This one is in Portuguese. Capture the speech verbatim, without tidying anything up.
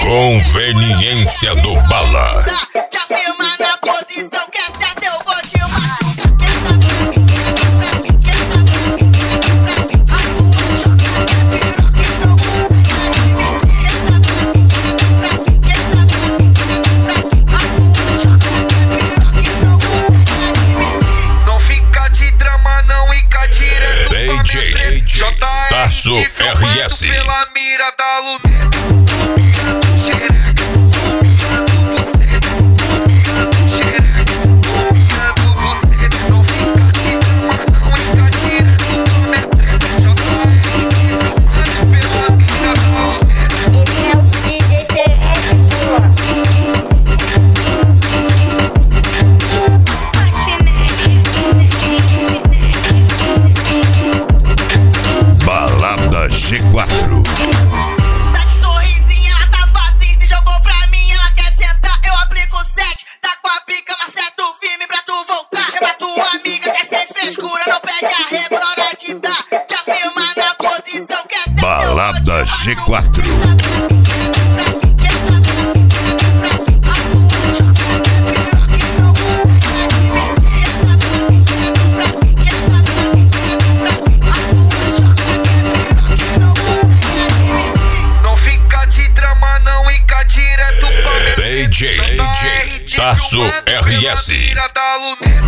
Conveniência do Bala. Já firma na posição que é certa, eu vou te machucar. Não fica de drama não e cá direto D J Tasso R S. pela mira da luta. Balada G quatro. Tá de sorrisinho, ela tá facinho. Se jogou pra mim, ela quer sentar, eu aplico sete. Tá com a pica, mas certo firme pra tu voltar. Chama tua amiga, quer sem frescura, não perde arrego na hora de dar. Já firma na posição que é certa, Balada G quatro. Direto pra D J Tasso R S.